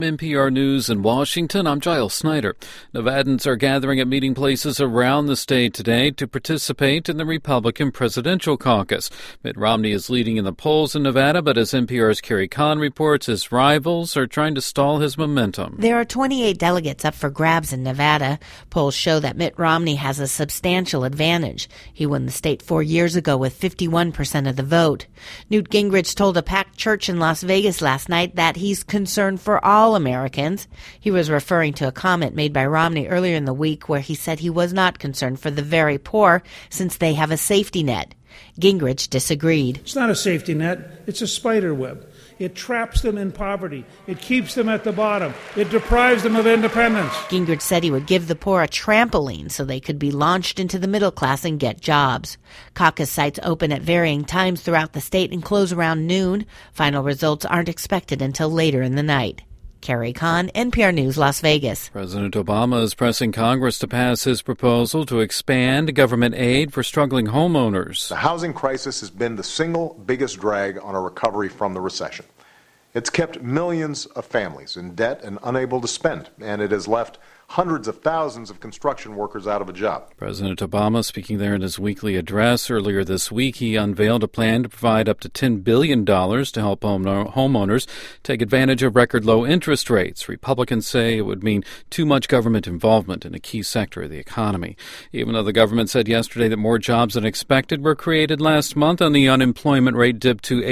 NPR News in Washington, I'm Giles Snyder. Nevadans are gathering at meeting places around the state today to participate in the Republican presidential caucus. Mitt Romney is leading in the polls in Nevada, but as NPR's Carrie Kahn reports, his rivals are trying to stall his momentum. There are 28 delegates up for grabs in Nevada. Polls show that Mitt Romney has a substantial advantage. He won the state 4 years ago with 51% of the vote. Newt Gingrich told a packed church in Las Vegas last night that he's concerned for all Americans. He was referring to a comment made by Romney earlier in the week where he said he was not concerned for the very poor since they have a safety net. Gingrich disagreed. It's not a safety net. It's a spider web. It traps them in poverty. It keeps them at the bottom. It deprives them of independence. Gingrich said he would give the poor a trampoline so they could be launched into the middle class and get jobs. Caucus sites open at varying times throughout the state and close around noon. Final results aren't expected until later in the night. Carrie Kahn, NPR News, Las Vegas. President Obama is pressing Congress to pass his proposal to expand government aid for struggling homeowners. The housing crisis has been the single biggest drag on our recovery from the recession. It's kept millions of families in debt and unable to spend, and it has left hundreds of thousands of construction workers out of a job. President Obama speaking there in his weekly address earlier this week, he unveiled a plan to provide up to $10 billion to help homeowners take advantage of record low interest rates. Republicans say it would mean too much government involvement in a key sector of the economy. Even though the government said yesterday that more jobs than expected were created last month and the unemployment rate dipped to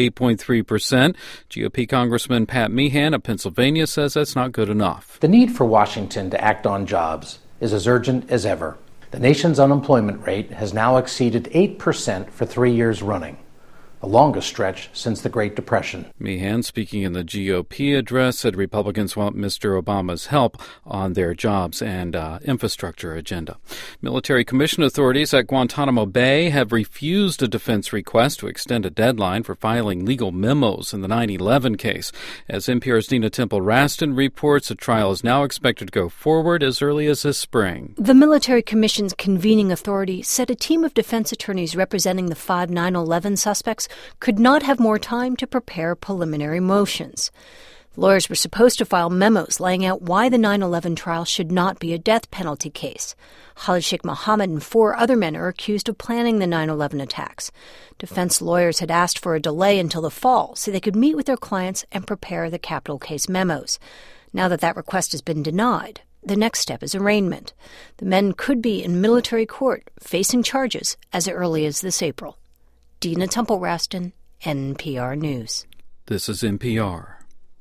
8.3%, GOP Congressman Pat Meehan of Pennsylvania says that's not good enough. The need for Washington to act on jobs is as urgent as ever. The nation's unemployment rate has now exceeded 8% for 3 years running, the longest stretch since the Great Depression. Meehan, speaking in the GOP address, said Republicans want Mr. Obama's help on their jobs and infrastructure agenda. Military commission authorities at Guantanamo Bay have refused a defense request to extend a deadline for filing legal memos in the 9/11 case. As NPR's Dina Temple-Raston reports, a trial is now expected to go forward as early as this spring. The military commission's convening authority said a team of defense attorneys representing the 5 9/11 suspects could not have more time to prepare preliminary motions. Lawyers were supposed to file memos laying out why the 9/11 trial should not be a death penalty case. Khalid Sheikh Mohammed and 4 other men are accused of planning the 9/11 attacks. Defense lawyers had asked for a delay until the fall so they could meet with their clients and prepare the capital case memos. Now that request has been denied, the next step is arraignment. The men could be in military court facing charges as early as this April. Dina Temple-Raston, NPR News. This is NPR.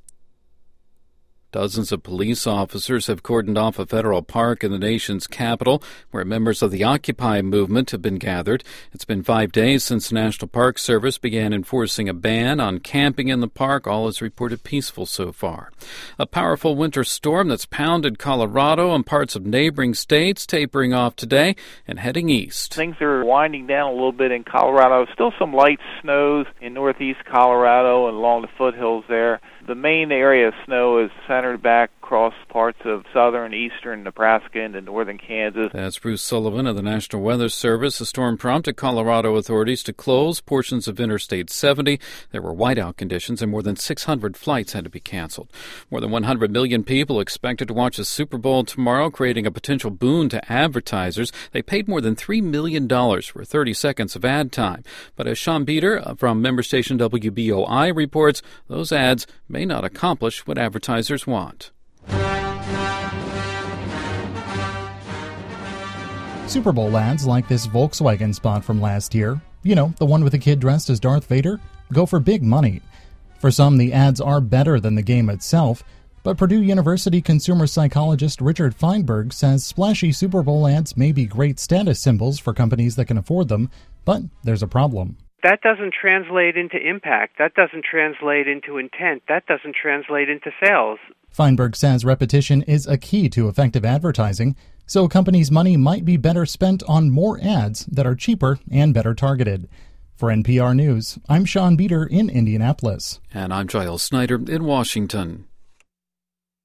Dozens of police officers have cordoned off a federal park in the nation's capital where members of the Occupy movement have been gathered. It's been 5 days since the National Park Service began enforcing a ban on camping in the park. All is reported peaceful so far. A powerful winter storm that's pounded Colorado and parts of neighboring states tapering off today and heading east. Things are winding down a little bit in Colorado. Still some light snows in northeast Colorado and along the foothills there. The main area of snow is centered back across parts of southern, eastern Nebraska into northern Kansas. That's Bruce Sullivan of the National Weather Service. The storm prompted Colorado authorities to close portions of Interstate 70. There were whiteout conditions and more than 600 flights had to be canceled. More than 100 million people expected to watch the Super Bowl tomorrow, creating a potential boon to advertisers. They paid more than $3 million for 30 seconds of ad time. But as Sean Beater from member station WBOI reports, those ads may not accomplish what advertisers want. Super Bowl ads like this Volkswagen spot from last year, you know, the one with the kid dressed as Darth Vader, go for big money. For some, the ads are better than the game itself, but Purdue University consumer psychologist Richard Feinberg says splashy Super Bowl ads may be great status symbols for companies that can afford them, but there's a problem. That doesn't translate into impact. That doesn't translate into intent. That doesn't translate into sales. Feinberg says repetition is a key to effective advertising, so a company's money might be better spent on more ads that are cheaper and better targeted. For NPR News, I'm Sean Beater in Indianapolis. And I'm Giles Snyder in Washington.